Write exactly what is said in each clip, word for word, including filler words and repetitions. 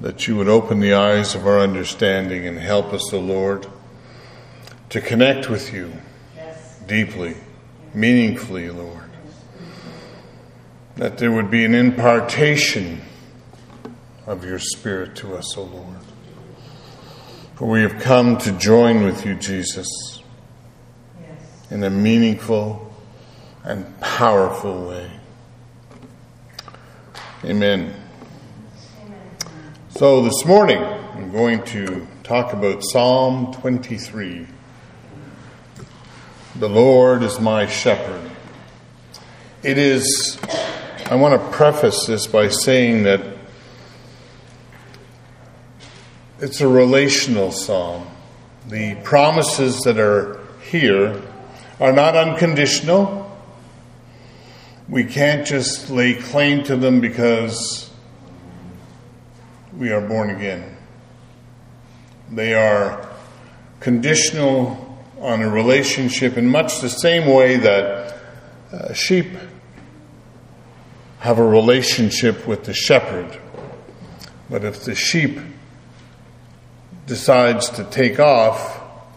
that you would open the eyes of our understanding and help us, O Lord, to connect with you deeply, meaningfully, Lord. That there would be an impartation of your Spirit to us, O Lord. For we have come to join with you, Jesus, in a meaningful and powerful way. Amen. So this morning, I'm going to talk about Psalm twenty-three. The Lord is my shepherd. It is, I want to preface this by saying that it's a relational psalm. The promises that are here are not unconditional. We can't just lay claim to them because we are born again. They are conditional on a relationship in much the same way that uh, sheep have a relationship with the shepherd. But if the sheep decides to take off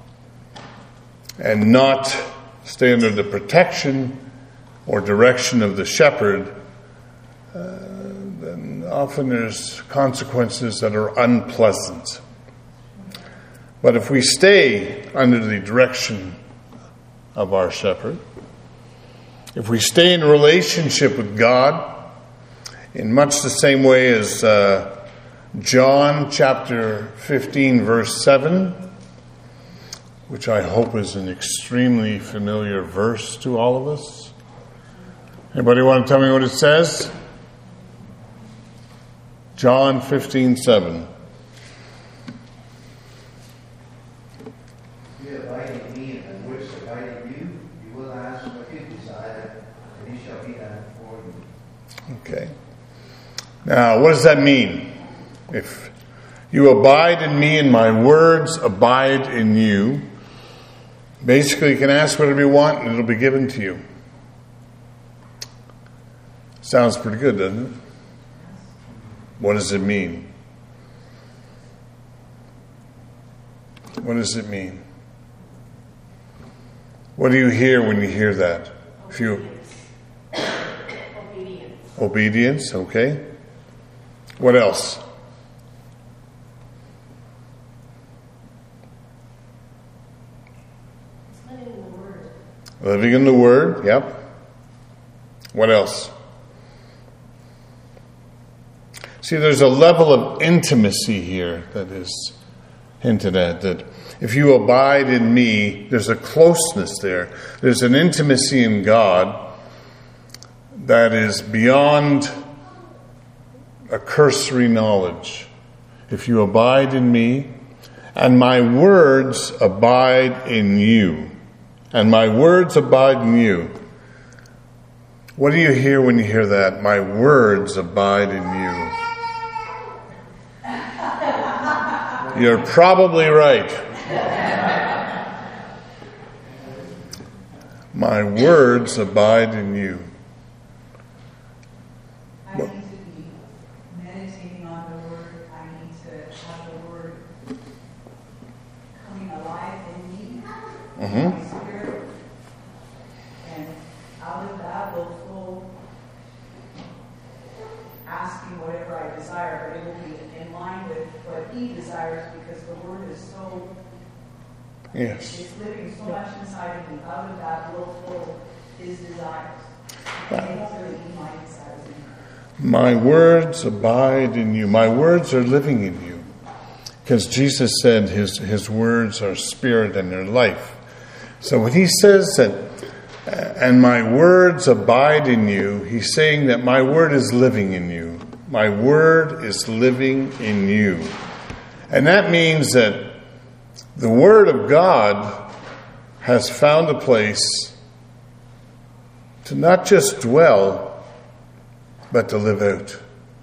and not stay under the protection or direction of the shepherd, uh, then often there's consequences that are unpleasant. But if we stay under the direction of our shepherd, if we stay in relationship with God, in much the same way as uh, John chapter fifteen, verse seven, which I hope is an extremely familiar verse to all of us. Anybody want to tell me what it says? John fifteen, seven. You abide in me, and my words abide in you. You will ask what you desire, and it shall be done for you. Okay. Now, what does that mean? If you abide in me and my words abide in you, basically you can ask whatever you want and it'll be given to you. Sounds pretty good, doesn't it? What does it mean? What does it mean? What do you hear when you hear that? If you Obedience. Obedience, okay. What else? Living in the Word. Living in the Word, yep. What else? See, there's a level of intimacy here that is hinted at, that if you abide in me, there's a closeness there. There's an intimacy in God that is beyond a cursory knowledge. If you abide in me, and my words abide in you, and my words abide in you. What do you hear when you hear that? My words abide in you. You're probably right. My words abide in you. I need to be meditating on the Word. I need to have the Word coming alive in me, Mm-hmm. my spirit, and out of that will flow asking whatever I desire, but it will be in line with what He desires, because the Word is so, Yes. it's living so much inside of me. Out of that will flow His desires. Wow. And it won't really be my desires anymore. My words abide in you. My words are living in you. Because Jesus said his, his words are spirit and they're life. So when he says that, uh, and my words abide in you, he's saying that my word is living in you. My word is living in you. And that means that the Word of God has found a place to not just dwell, but to live out.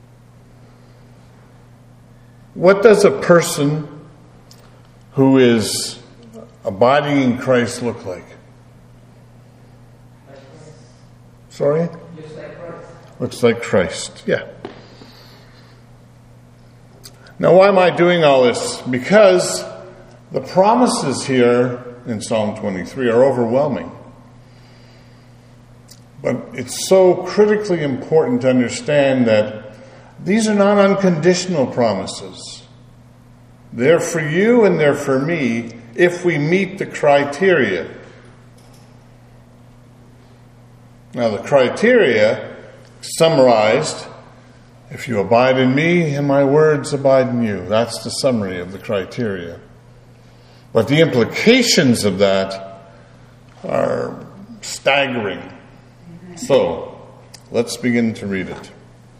What does a person who is abiding in Christ look like? Sorry? Just like Christ. Looks like Christ, yeah. Now, why am I doing all this? Because the promises here in Psalm twenty-three are overwhelming. But it's so critically important to understand that these are not unconditional promises. They're for you and they're for me if we meet the criteria. Now, the criteria summarized, if you abide in me and my words abide in you. That's the summary of the criteria. But the implications of that are staggering. So, let's begin to read it.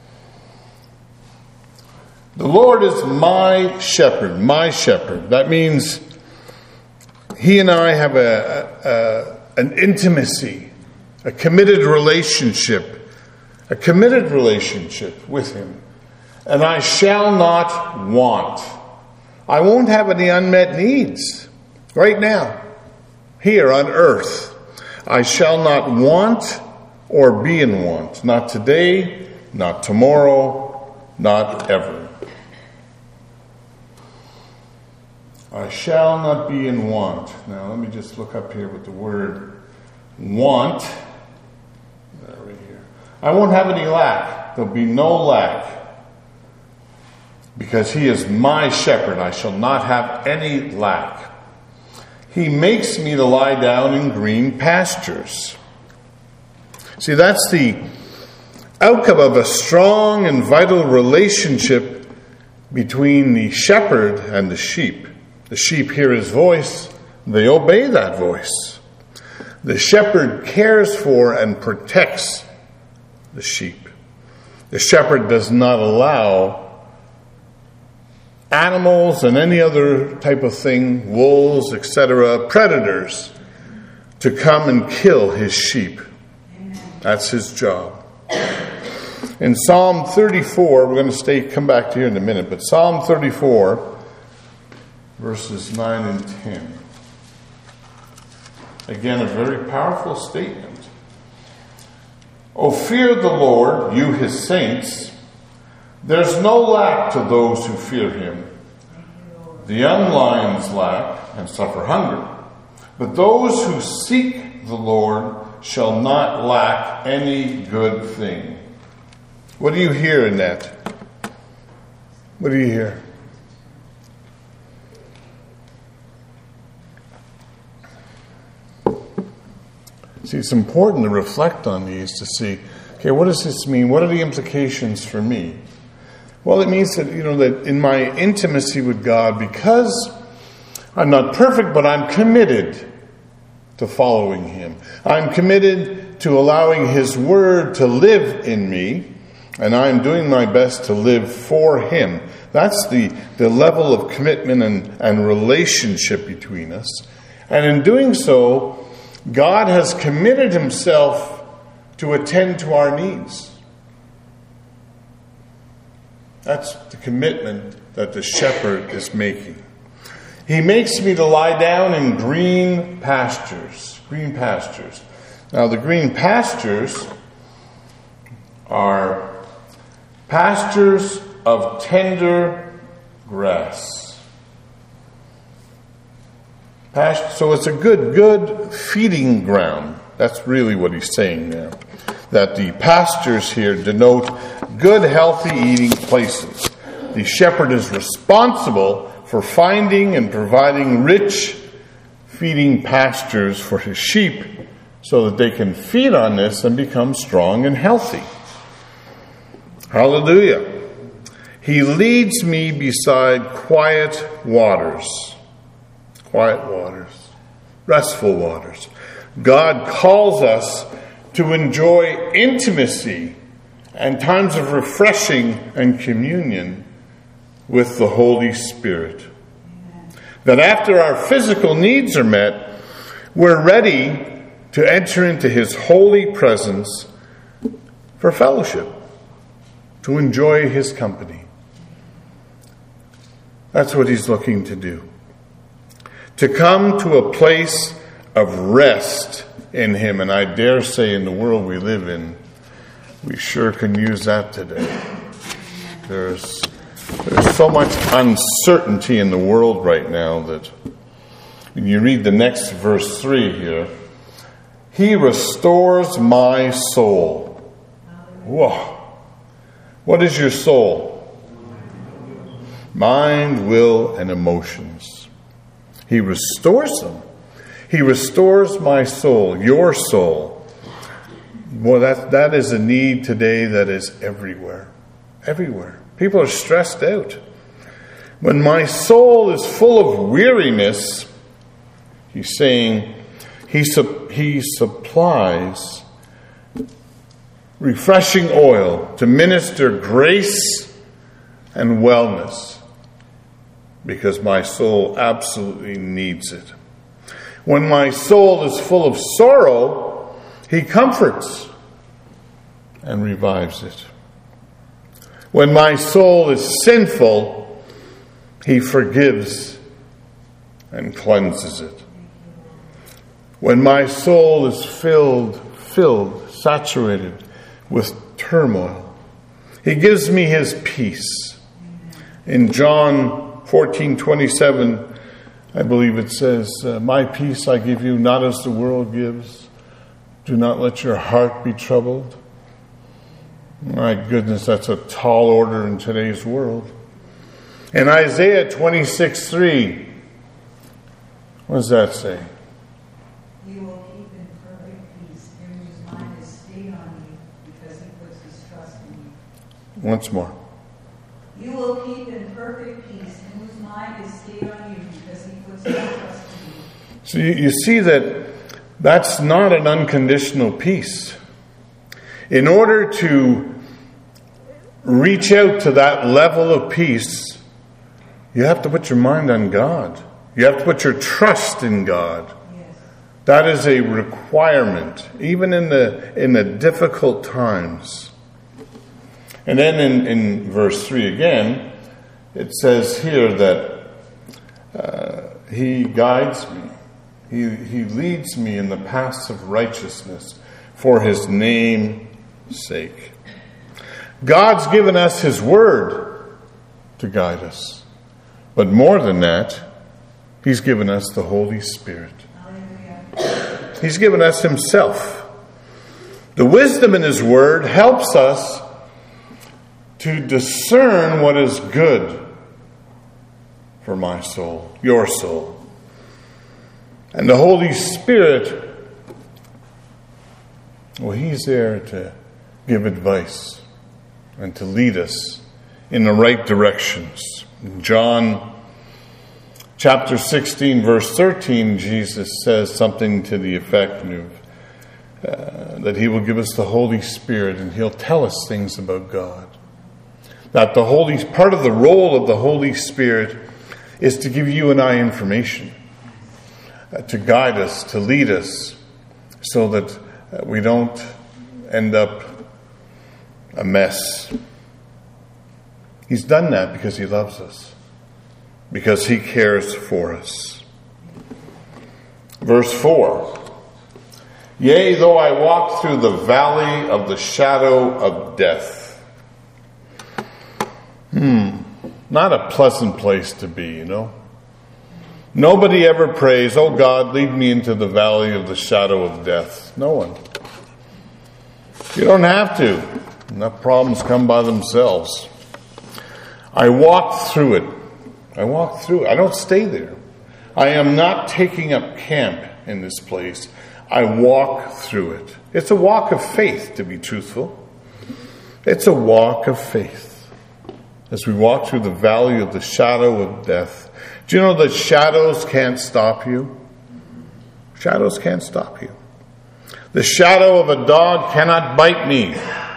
The Lord is my shepherd, my shepherd. That means he and I have a, a, an intimacy, a committed relationship, a committed relationship with him. And I shall not want. I won't have any unmet needs right now, here on earth. I shall not want or be in want. Not today, not tomorrow, not ever. I shall not be in want. Now, let me just look up here with the word want. There, right here. I won't have any lack. There'll be no lack. Because he is my shepherd, I shall not have any lack. He makes me to lie down in green pastures. See, that's the outcome of a strong and vital relationship between the shepherd and the sheep. The sheep hear his voice, they obey that voice. The shepherd cares for and protects the sheep. The shepherd does not allow animals and any other type of thing, wolves, et cetera, predators, to come and kill his sheep. That's his job. In Psalm thirty-four, we're going to stay, come back to here in a minute, but Psalm thirty-four, verses nine and ten. Again, a very powerful statement. O fear the Lord, you his saints. There's no lack to those who fear him. The young lions lack and suffer hunger, but those who seek the Lord shall not lack any good thing. What do you hear in that? What do you hear? See, it's important to reflect on these to see, okay, what does this mean? What are the implications for me? Well, it means that, you know, that in my intimacy with God, because I'm not perfect, but I'm committed to following him. I'm committed to allowing his word to live in me, and I'm doing my best to live for him. That's the, the level of commitment and, and relationship between us. And in doing so, God has committed himself to attend to our needs. That's the commitment that the shepherd is making. He makes me to lie down in green pastures. Green pastures. Now, the green pastures are pastures of tender grass. Past- so it's a good, good feeding ground. That's really what he's saying there. That the pastures here denote good, healthy eating places. The shepherd is responsible for finding and providing rich feeding pastures for his sheep so that they can feed on this and become strong and healthy. Hallelujah. He leads me beside quiet waters. Quiet waters. Restful waters. God calls us to enjoy intimacy and times of refreshing and communion with the Holy Spirit. That after our physical needs are met, we're ready to enter into his holy presence for fellowship, to enjoy his company. That's what he's looking to do. To come to a place of rest in him, and I dare say in the world we live in, we sure can use that today. There's There's so much uncertainty in the world right now that when you read the next verse three here, He restores my soul. Whoa. What is your soul? Mind, will, and emotions. He restores them. He restores my soul, your soul. Well, that, that is a need today that is everywhere. Everywhere. People are stressed out. When my soul is full of weariness, he's saying he, su- he supplies refreshing oil to minister grace and wellness, because my soul absolutely needs it. When my soul is full of sorrow, he comforts and revives it. When my soul is sinful, he forgives and cleanses it. When my soul is filled, filled, saturated with turmoil, he gives me his peace. In John fourteen twenty-seven, I believe it says, uh, my peace I give you, not as the world gives. Do not let your heart be troubled. My goodness, that's a tall order in today's world. In Isaiah twenty-six three, what does that say? You will keep in perfect peace him whose mind is stayed on you, because he puts his trust in you. Once more. You will keep in perfect peace him whose mind is stayed on you, because he puts his trust in you. So you, you see that that's not an unconditional peace. In order to reach out to that level of peace, you have to put your mind on God. You have to put your trust in God. Yes. That is a requirement, even in the in the difficult times. And then in, in verse three again, it says here that uh, he guides me. He, he leads me in the paths of righteousness for his name's sake. God's given us his word to guide us. But more than that, he's given us the Holy Spirit. Hallelujah. He's given us himself. The wisdom in his word helps us to discern what is good for my soul, your soul. And the Holy Spirit, well, he's there to give advice and to lead us in the right directions. In John chapter sixteen, verse thirteen, Jesus says something to the effect of uh, that he will give us the Holy Spirit and he'll tell us things about God. That the Holy part of the role of the Holy Spirit is to give you and I information, uh, to guide us, to lead us, so that uh, we don't end up a mess. He's done that because he loves us, because he cares for us. Verse four. Yea, though I walk through the valley of the shadow of death. Hmm. Not a pleasant place to be, you know. Nobody ever prays, oh God, lead me into the valley of the shadow of death. No one. You don't have to. Enough problems come by themselves. I walk through it. I walk through it. I don't stay there. I am not taking up camp in this place. I walk through it. It's a walk of faith, to be truthful. It's a walk of faith. As we walk through the valley of the shadow of death. Do you know that shadows can't stop you? Shadows can't stop you. The shadow of a dog cannot bite me.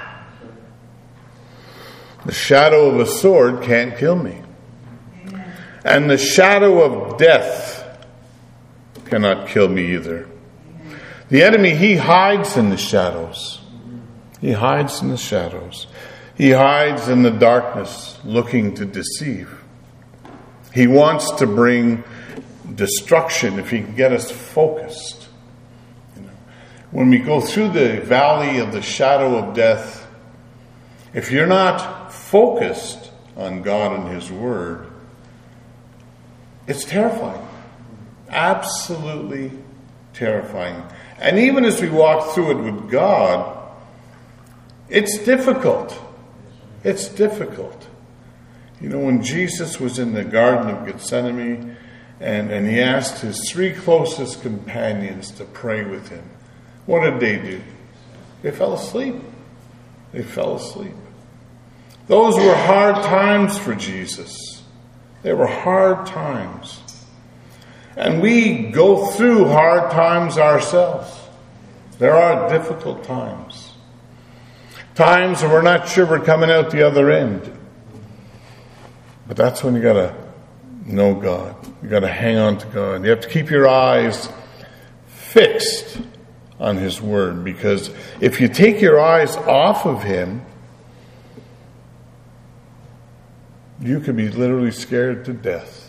The shadow of a sword can't kill me. Amen. And the shadow of death cannot kill me either. Amen. The enemy, he hides in the shadows. He hides in the shadows. He hides in the darkness, looking to deceive. He wants to bring destruction if he can get us focused. You know, when we go through the valley of the shadow of death, if you're not focused on God and His Word, it's terrifying. Absolutely terrifying. And even as we walk through it with God, it's difficult. It's difficult. You know, when Jesus was in the Garden of Gethsemane and, and he asked his three closest companions to pray with him, what did they do? They fell asleep. They fell asleep. Those were hard times for Jesus. They were hard times. And we go through hard times ourselves. There are difficult times. Times when we're not sure we're coming out the other end. But that's when you got to know God. You got to hang on to God. You have to keep your eyes fixed on His Word, because if you take your eyes off of Him, you could be literally scared to death.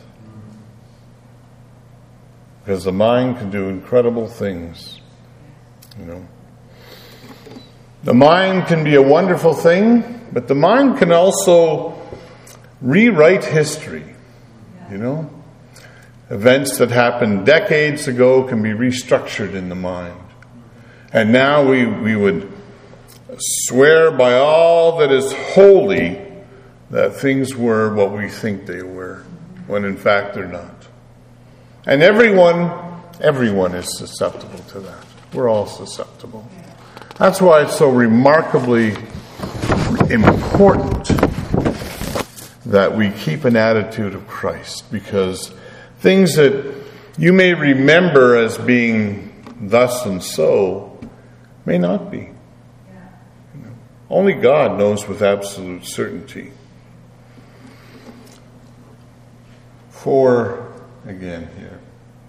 Because the mind can do incredible things. You know, the mind can be a wonderful thing, but the mind can also rewrite history. You know, events that happened decades ago can be restructured in the mind. And now we, we would swear by all that is holy that things were what we think they were, when in fact they're not. And everyone, everyone is susceptible to that. We're all susceptible. That's why it's so remarkably important that we keep an attitude of Christ, because things that you may remember as being thus and so may not be. You know, only God knows with absolute certainty. For, again here,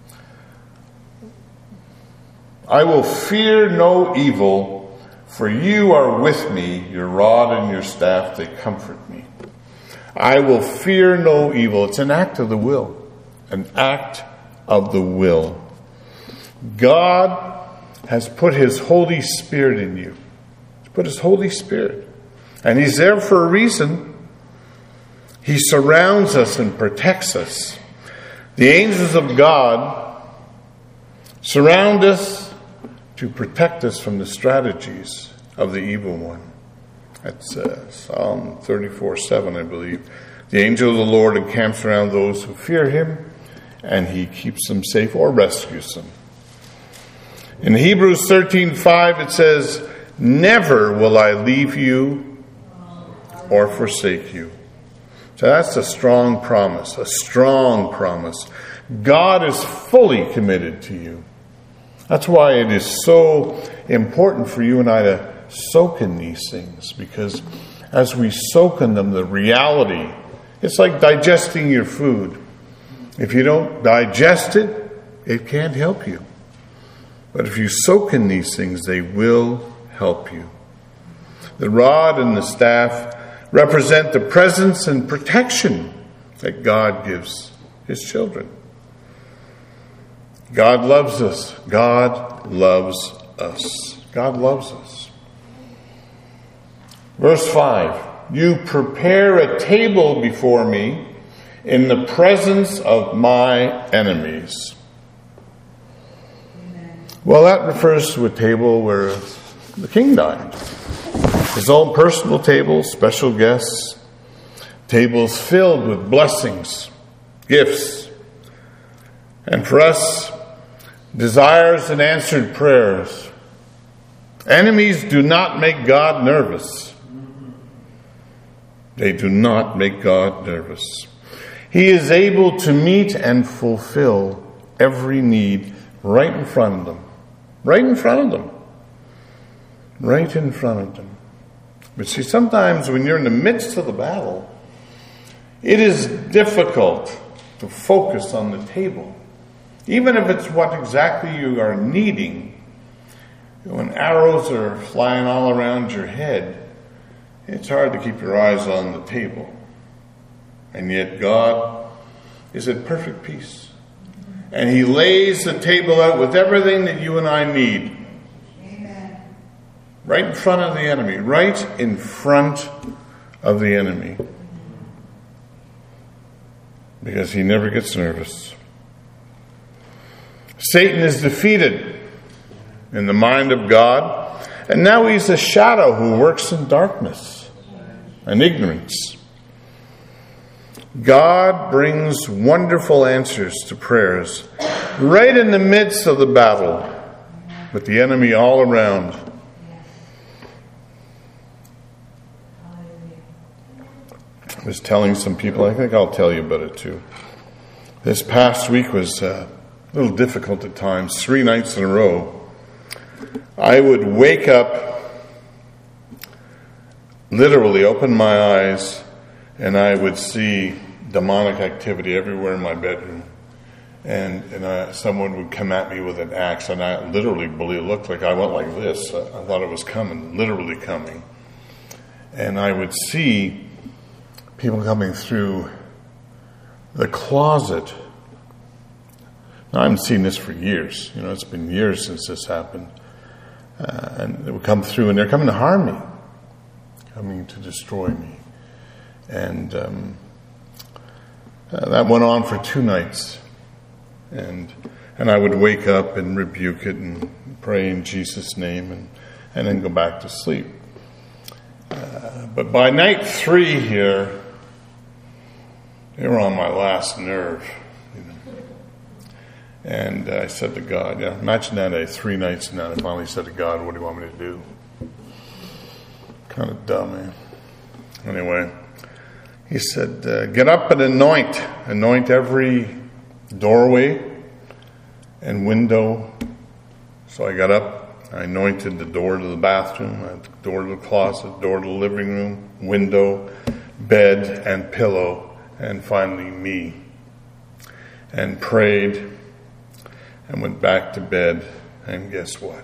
I will fear no evil, for you are with me, your rod and your staff, they comfort me. I will fear no evil. It's an act of the will. An act of the will. God has put His Holy Spirit in you. He's put His Holy Spirit. And He's there for a reason. He surrounds us and protects us. The angels of God surround us to protect us from the strategies of the evil one. That's uh, Psalm thirty-four seven, I believe. The angel of the Lord encamps around those who fear Him, and He keeps them safe or rescues them. In Hebrews thirteen five it says, never will I leave you or forsake you. So that's a strong promise, a strong promise. God is fully committed to you. That's why it is so important for you and I to soak in these things, because as we soak in them, the reality, it's like digesting your food. If you don't digest it, it can't help you. But if you soak in these things, they will help you. The rod and the staff represent the presence and protection that God gives His children. God loves us. God loves us. God loves us. Verse five, you prepare a table before me in the presence of my enemies. Amen. Well, that refers to a table where the king dined. His own personal table, special guests, tables filled with blessings, gifts, and for us, desires and answered prayers. Enemies do not make God nervous. They do not make God nervous. He is able to meet and fulfill every need right in front of them. Right in front of them. Right in front of them. But see, sometimes when you're in the midst of the battle, it is difficult to focus on the table. Even if it's what exactly you are needing. When arrows are flying all around your head, it's hard to keep your eyes on the table. And yet God is at perfect peace. And He lays the table out with everything that you and I need. Amen. Right in front of the enemy. Right in front of the enemy. because he never gets nervous. Satan is defeated in the mind of God, and now he's a shadow who works in darkness and ignorance. God brings wonderful answers to prayers right in the midst of the battle with the enemy all around. I was telling some people, I think I'll tell you about it too. This past week was uh, a little difficult at times. Three nights in a row, I would wake up, literally open my eyes, and I would see demonic activity everywhere in my bedroom. And, and I, someone would come at me with an axe, and I literally believe, it looked like I went like this. I, I thought it was coming, literally coming. And I would see people coming through the closet. Now, I haven't seen this for years. You know, it's been years since this happened. Uh, and they would come through, and they're coming to harm me, coming to destroy me. And um, uh, that went on for two nights. And and I would wake up and rebuke it and pray in Jesus' name and, and then go back to sleep. Uh, but by night three here, they were on my last nerve. You know. And uh, I said to God, yeah, imagine that I had three nights and then I finally said to God, what do you want me to do? Kind of dumb, man. Anyway, he said, uh, get up and anoint. Anoint every doorway and window. So I got up, I anointed the door to the bathroom, the door to the closet, door to the living room, window, bed, and pillow, and finally me. And prayed and went back to bed, and guess what?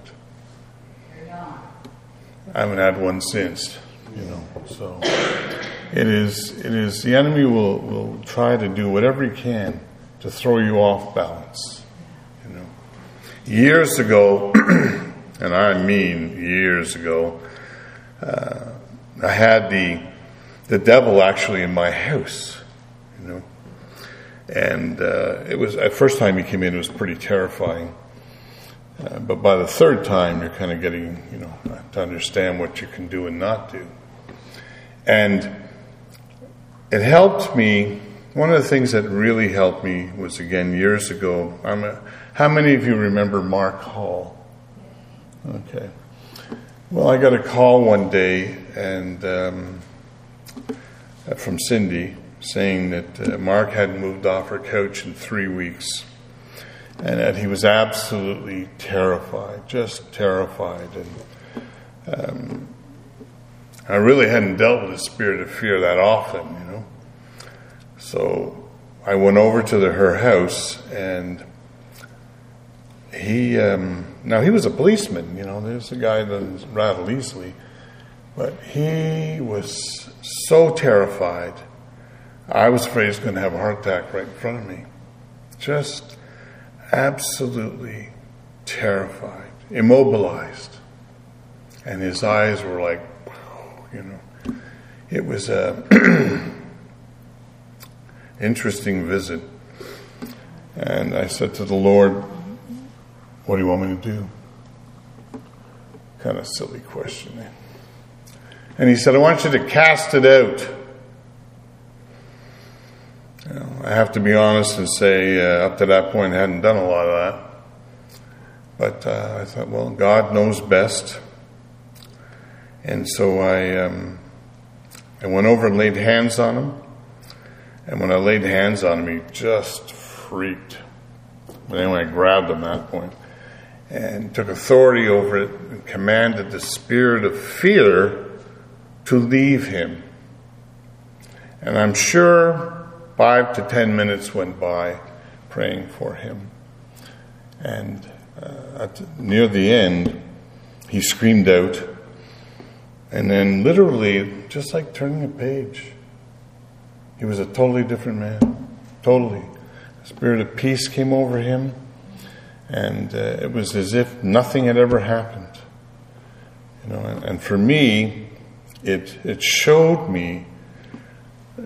I haven't had one since, you know, so it is, it is, the enemy will, will try to do whatever he can to throw you off balance, you know. Years ago, and I mean years ago, uh, I had the the devil actually in my house, you know. And uh, it was, at first time he came in, it was pretty terrifying. Uh, but by the third time, you're kind of getting, you know, to understand what you can do and not do. And it helped me. One of the things that really helped me was, again, years ago. I'm a, how many of you remember Mark Hall? Okay. Well, I got a call one day and um, from Cindy saying that uh, Mark hadn't moved off her couch in three weeks and that he was absolutely terrified, just terrified. And um, I really hadn't dealt with the spirit of fear that often, you know. So I went over to the, her house, and he, um, now he was a policeman, you know, there's a guy that doesn't rattle easily, but he was so terrified. I was afraid he was going to have a heart attack right in front of me. Just absolutely terrified, immobilized. And his eyes were like, you know, it was a interesting visit. And I said to the Lord, what do you want me to do? Kind of silly question. And he said, I want you to cast it out. You know, I have to be honest and say, uh, up to that point, I hadn't done a lot of that. But uh, I thought, well, God knows best. And so I, um, I went over and laid hands on him. And when I laid hands on him, he just freaked. But anyway, I grabbed him at that point and took authority over it and commanded the spirit of fear to leave him. And I'm sure five to ten minutes went by praying for him. And uh, at, near the end, he screamed out. And then literally, just like turning a page, he was a totally different man. Totally. The spirit of peace came over him. And uh, it was as if nothing had ever happened. You know, and, and for me, it it showed me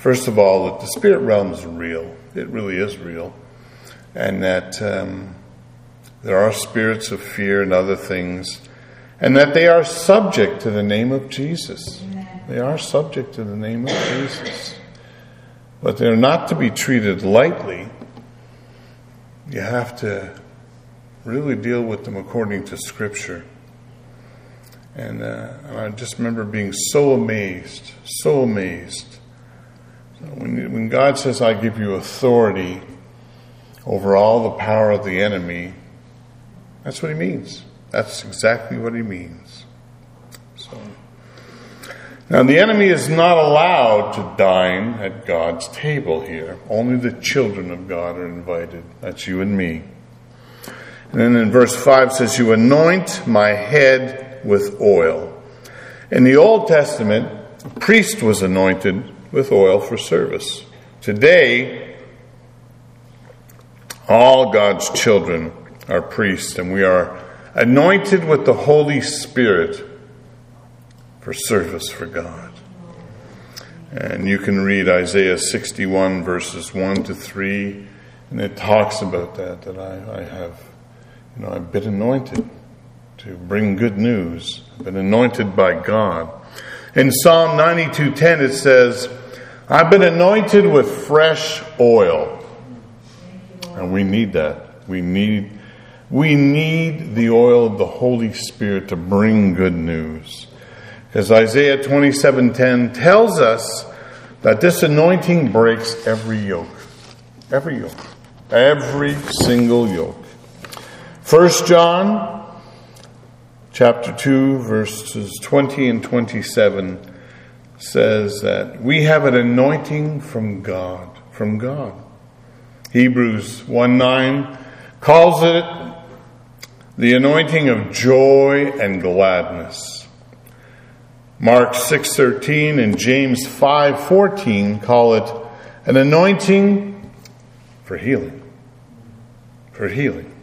First of all, that the spirit realm is real. It really is real. And that um, there are spirits of fear and other things. And that they are subject to the name of Jesus. They are subject to the name of Jesus. But they're not to be treated lightly. You have to really deal with them according to Scripture. And, uh, and I just remember being so amazed, so amazed. When, when God says, I give you authority over all the power of the enemy, that's what he means. That's exactly what he means. So, now the enemy is not allowed to dine at God's table here. Only the children of God are invited. That's you and me. And then in verse five it says, you anoint my head with oil. In the Old Testament, a priest was anointed with oil for service. Today, all God's children are priests, and we are anointed with the Holy Spirit for service for God. And you can read Isaiah sixty-one, verses one to three, and it talks about that, that I, I have, you know, I've been anointed to bring good news. I've been anointed by God. In Psalm ninety-two ten it says, I've been anointed with fresh oil. And we need that. We need we need the oil of the Holy Spirit to bring good news. Because Isaiah twenty-seven ten tells us that this anointing breaks every yoke. Every yoke. Every single yoke. First John chapter two, verses twenty and twenty-seven says that we have an anointing from God. From God. Hebrews one nine calls it the anointing of joy and gladness. Mark six thirteen and James five fourteen call it an anointing for healing. For healing.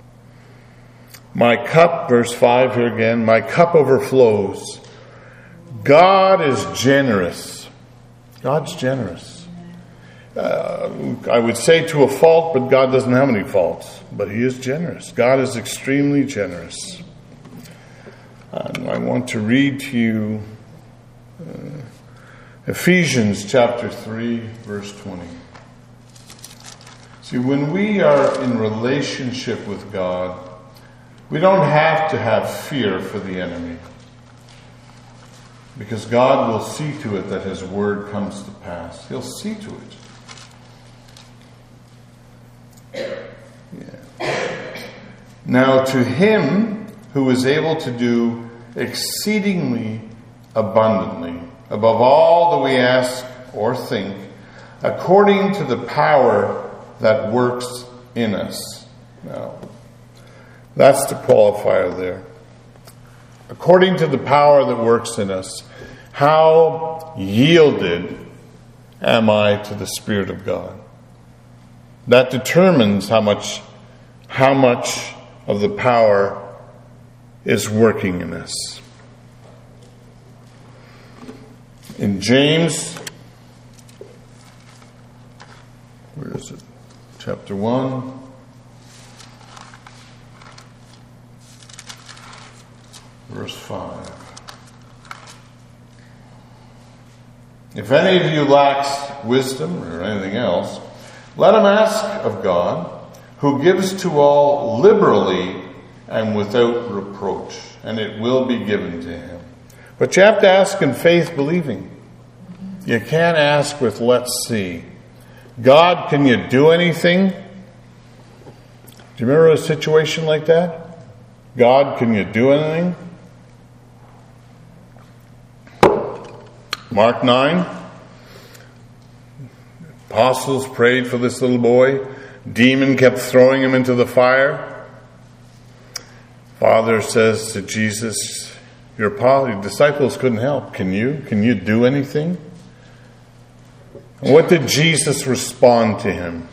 My cup, verse five here again, my cup overflows. God is generous. God's generous. Uh, I would say to a fault, but God doesn't have any faults. But He is generous. God is extremely generous. And I want to read to you uh, Ephesians chapter three, verse twenty. See, when we are in relationship with God, we don't have to have fear for the enemy. Because God will see to it that His word comes to pass. He'll see to it. Yeah. Now to Him who is able to do exceedingly abundantly, above all that we ask or think, according to the power that works in us. Now, that's the qualifier there. According to the power that works in us, how yielded am I to the Spirit of God? That determines how much, how much of the power is working in us. In James, where is it? Chapter one. Verse five. If any of you lacks wisdom or anything else, let him ask of God, who gives to all liberally and without reproach, and it will be given to him. But you have to ask in faith, believing. You can't ask with let's see. God, can you do anything? Do you remember a situation like that? God, can you do anything? Mark nine. Apostles prayed for this little boy. Demon kept throwing him into the fire. Father says to Jesus, your disciples couldn't help. Can you? Can you do anything? What did Jesus respond to him?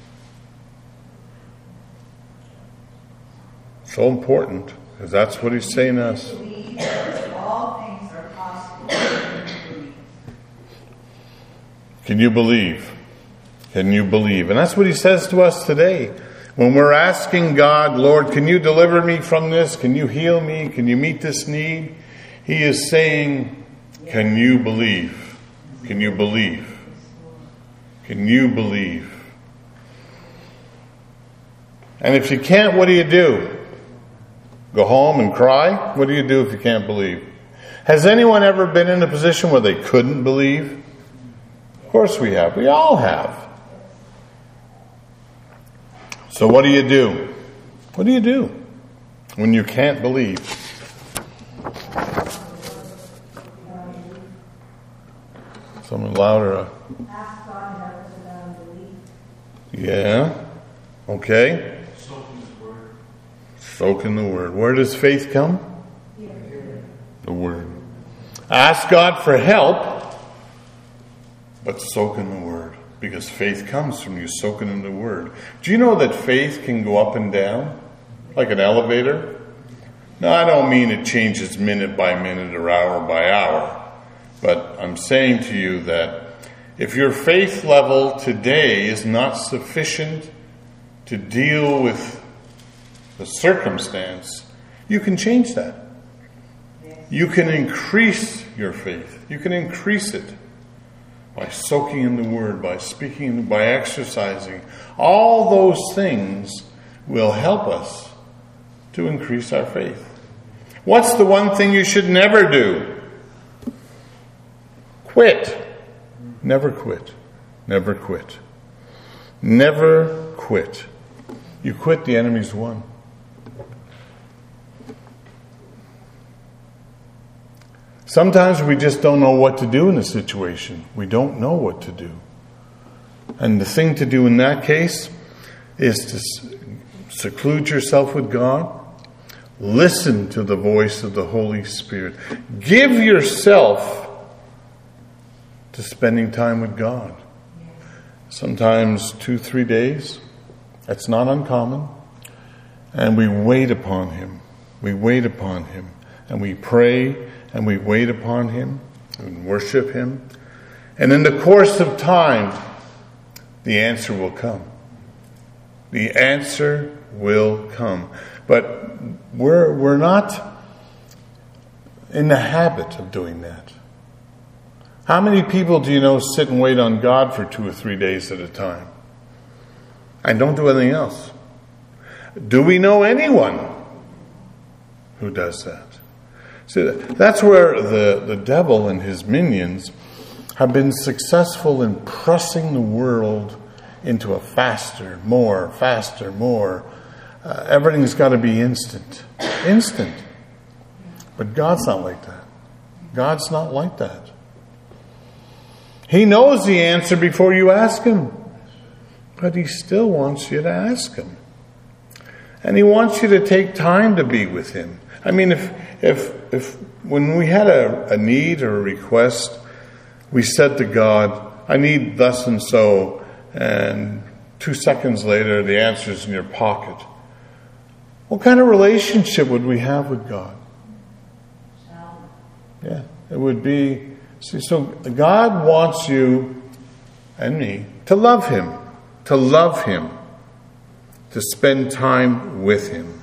So important, because that's what he's saying to us. All things are possible. Can you believe? Can you believe? And that's what he says to us today. When we're asking God, Lord, can you deliver me from this? Can you heal me? Can you meet this need? He is saying, can you believe? Can you believe? Can you believe? And if you can't, what do you do? Go home and cry? What do you do if you can't believe? Has anyone ever been in a position where they couldn't believe? Of course we have. We all have. So what do you do? What do you do when you can't believe? Someone louder. Ask God to help us without unbelief. Yeah. Okay. Soak in His Word. Soak in the Word. Where does faith come? The Word. Ask God for help, but soak in the Word. Because faith comes from you soaking in the Word. Do you know that faith can go up and down? Like an elevator? No, I don't mean it changes minute by minute or hour by hour. But I'm saying to you that if your faith level today is not sufficient to deal with the circumstance, you can change that. You can increase your faith. You can increase it by soaking in the Word, by speaking, by exercising. All those things will help us to increase our faith. What's the one thing you should never do? Quit. Never quit. Never quit. Never quit. You quit, the enemy's won. Sometimes we just don't know what to do in a situation. We don't know what to do. And the thing to do in that case is to seclude yourself with God. Listen to the voice of the Holy Spirit. Give yourself to spending time with God. Sometimes two, three days. That's not uncommon. And we wait upon Him. We wait upon Him. And we pray and we wait upon Him and worship Him. And in the course of time, the answer will come. The answer will come. But we're, we're not in the habit of doing that. How many people do you know sit and wait on God for two or three days at a time and don't do anything else? Do we know anyone who does that? See, that's where the, the devil and his minions have been successful in pressing the world into a faster, more, faster, more. Uh, everything's got to be instant. Instant. But God's not like that. God's not like that. He knows the answer before you ask Him. But He still wants you to ask Him. And He wants you to take time to be with Him. I mean, if if if when we had a, a need or a request, we said to God, I need thus and so, and two seconds later the answer's in your pocket. What kind of relationship would we have with God? Yeah, it would be... See, so God wants you and me to love Him, to love Him, to spend time with Him.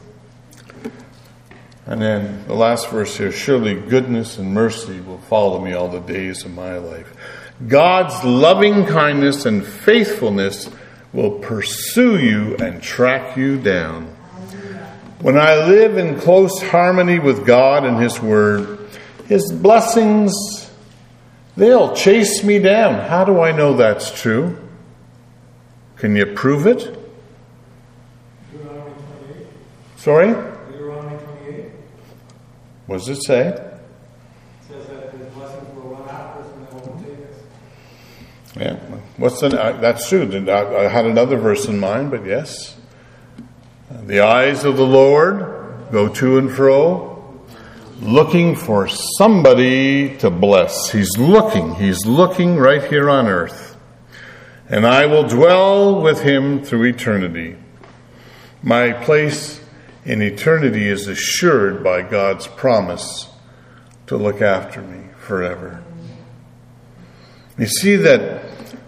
And then the last verse here, surely goodness and mercy will follow me all the days of my life. God's loving kindness and faithfulness will pursue you and track you down. When I live in close harmony with God and His Word, His blessings, they'll chase me down. How do I know that's true? Can you prove it? Deuteronomy twenty-eight. Sorry? Deuteronomy twenty-eight. What does it say? It says that the blessings will run after us and they won't take us. Yeah. What's the, uh, that's true. I, I had another verse in mind, but yes. The eyes of the Lord go to and fro, looking for somebody to bless. He's looking. He's looking right here on earth. And I will dwell with Him through eternity. My place in eternity is assured by God's promise to look after me forever. You see that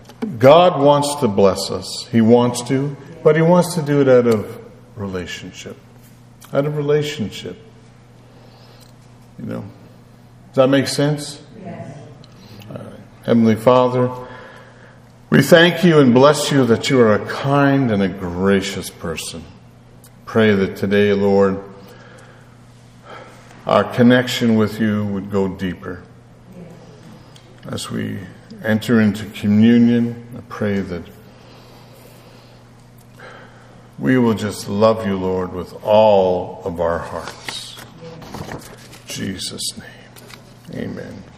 God wants to bless us. He wants to, but He wants to do it out of relationship. Out of relationship. You know. Does that make sense? Yes. All right. Heavenly Father, we thank You and bless You that You are a kind and a gracious person. Pray that today, Lord, our connection with You would go deeper. As we enter into communion, I pray that we will just love You, Lord, with all of our hearts. In Jesus' name, amen.